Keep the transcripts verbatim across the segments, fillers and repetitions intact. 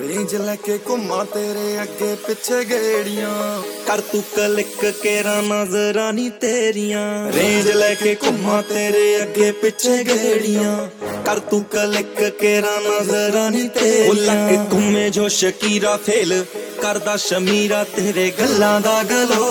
Range लैके घुमा तेरे अगे पिछे गेड़ियां कर तू क्लिक केरा नजरां नी तेरियां। रेंज लैके घुमा तेरे अगे पिछे गेड़ियां कर तू क्लिक केरा नजरां नी तेरियां। लग तुम्हें जो शकीरा फेल करदा शमीरा तेरे गल्लां दा गलो।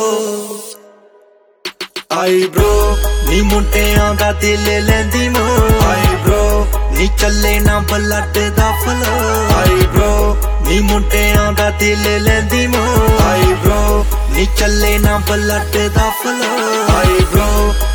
आई ब्रो नी मुंडियां दा दिल लैंदी मो। आई ब्रो नी चले ना ब्लड दा फ्लो। आई ब्रो नी मुंडियां दा दिल लैंदी मो। आई ब्रो नी चले ना ब्लड दा फ्लो। आई ब्रो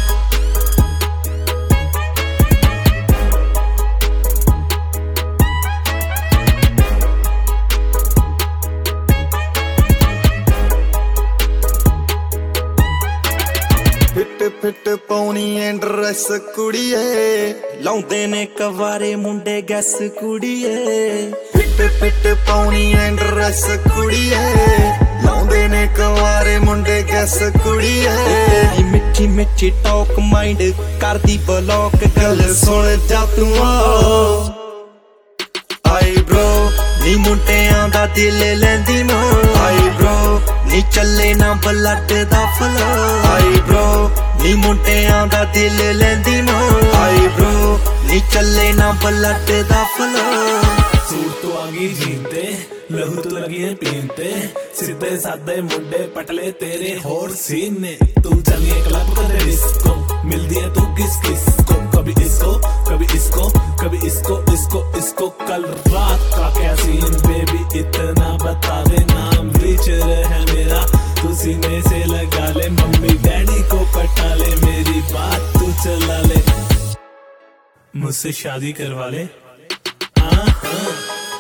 फिट फिट पाउनी ऐ ड्रेस कुड़िए लाउंदे ने कवारे मुंडे गैस कुड़िए। फिट फिट पाउनी ऐ ड्रेस कुड़िए लाउंदे ने कवारे मुंडे गैस कुड़िए। मिठी मिठी टॉक माइंड कर दी ब्लॉक गल सुन जा तू आई ब्रो नी मुंडियां दा दिल लैंदी मो। आई ब्रो नी चले ना ब्लड दा फ्लो। आई ब्रो नी मुंडियां दा दिल लैंदी मो। आई ब्रो नी चले ना ब्लड दा फ्लो। सूट तो आगी जीनते लहू तो लगी है पीनते सीधे साधे मुंडे पटले तेरे होर सीने। तू चलिए क्लब कर डिस्को मिल दिया तू किस किस को कभी इसको कभी इसको कभी इसको इसको इसको कल रात का क्या सीन बेबी इतना बता दे नाम टीचर है मेरा तू सीने से लगा ले मम्मी डैडी को पटा ले मेरी बात तू चला ले मुझसे शादी करवा ले। हाँ हाँ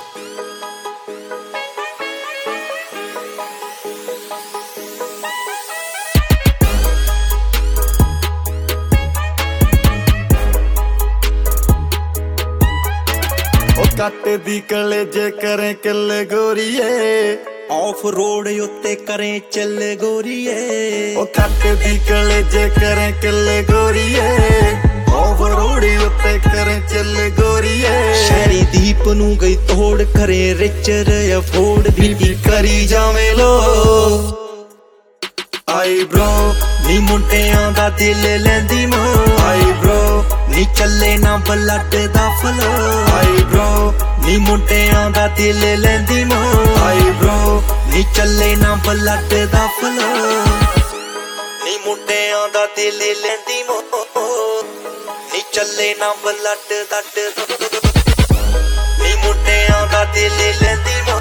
कट दी कलेजे करें किल गोरीए ऑफ रोड उत्ते करें चल गोरीए। ओ कट दी कलेजे करें किल गोरीए ऑफ रोड उत्ते करें चल गोरीए। शहरी दीप नू गई तोड़ करे रिचर अफोर्ड बीबी करी जावे लो। आई ब्रो नी मुंडियां दा दिल लैंदी मो। आई ब्रो नी चले ना ब्लड दा फ्लो। आई ब्रो नी मुंडियां दा दिल लैंदी मो। आई ब्रो नी चले ना ब्लड दा फ्लो। नी मुंडियां दा दिल लैंदी मो। नी चले ना ब्लड दा नी मुंडियां दा दिल लैंदी मो।